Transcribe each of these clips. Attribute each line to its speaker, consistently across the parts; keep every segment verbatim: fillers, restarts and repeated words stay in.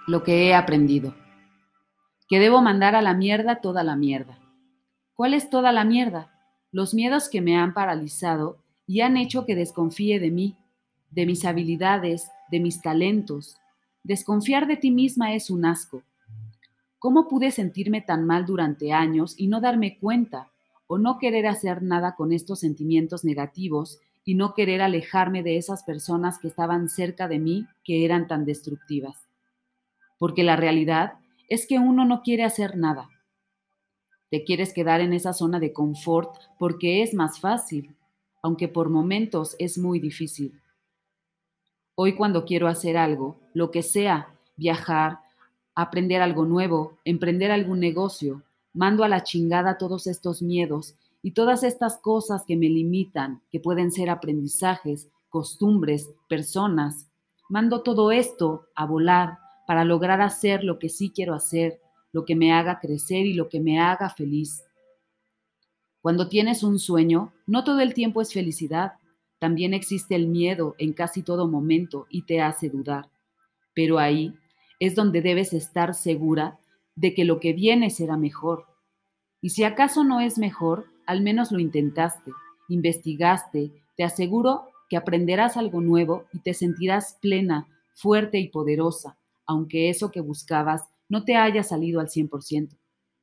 Speaker 1: Lo que he aprendido. Que debo mandar a la mierda toda la mierda. ¿Cuál es toda la mierda? Los miedos que me han paralizado y han hecho que desconfíe de mí, de mis habilidades, de mis talentos. Desconfiar de ti misma es un asco. ¿Cómo pude sentirme tan mal durante años y no darme cuenta o no querer hacer nada con estos sentimientos negativos y no querer alejarme de esas personas que estaban cerca de mí que eran tan destructivas? Porque la realidad es que uno no quiere hacer nada. Te quieres quedar en esa zona de confort porque es más fácil, aunque por momentos es muy difícil. Hoy cuando quiero hacer algo, lo que sea, viajar, aprender algo nuevo, emprender algún negocio, mando a la chingada todos estos miedos y todas estas cosas que me limitan, que pueden ser aprendizajes, costumbres, personas. Mando todo esto a volar para lograr hacer lo que sí quiero hacer, lo que me haga crecer y lo que me haga feliz. Cuando tienes un sueño, no todo el tiempo es felicidad. También existe el miedo en casi todo momento y te hace dudar. Pero ahí es donde debes estar segura de que lo que viene será mejor. Y si acaso no es mejor, al menos lo intentaste, investigaste, te aseguro que aprenderás algo nuevo y te sentirás plena, fuerte y poderosa, aunque eso que buscabas no te haya salido al cien por ciento.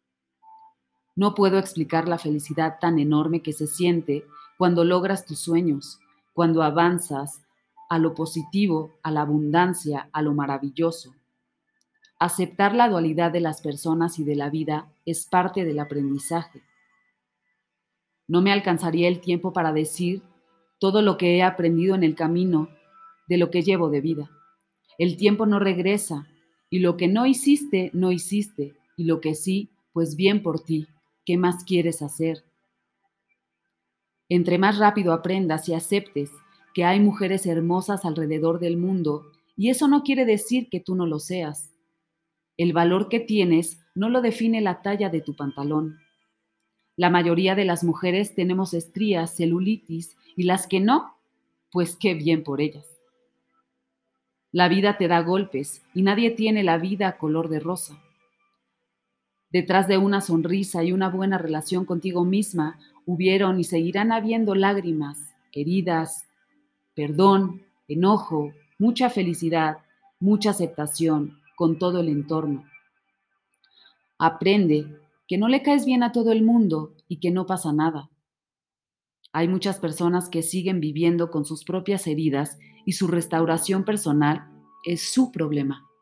Speaker 1: No puedo explicar la felicidad tan enorme que se siente cuando logras tus sueños, cuando avanzas a lo positivo, a la abundancia, a lo maravilloso. Aceptar la dualidad de las personas y de la vida es parte del aprendizaje. No me alcanzaría el tiempo para decir todo lo que he aprendido en el camino de lo que llevo de vida. El tiempo no regresa y lo que no hiciste, no hiciste, y lo que sí, pues bien por ti. ¿Qué más quieres hacer? Entre más rápido aprendas y aceptes que hay mujeres hermosas alrededor del mundo, y eso no quiere decir que tú no lo seas. El valor que tienes no lo define la talla de tu pantalón. La mayoría de las mujeres tenemos estrías, celulitis, y las que no, pues qué bien por ellas. La vida te da golpes y nadie tiene la vida color de rosa. Detrás de una sonrisa y una buena relación contigo misma, hubieron y seguirán habiendo lágrimas, heridas, perdón, enojo, mucha felicidad, mucha aceptación con todo el entorno. Aprende que no le caes bien a todo el mundo y que no pasa nada. Hay muchas personas que siguen viviendo con sus propias heridas y su restauración personal es su problema.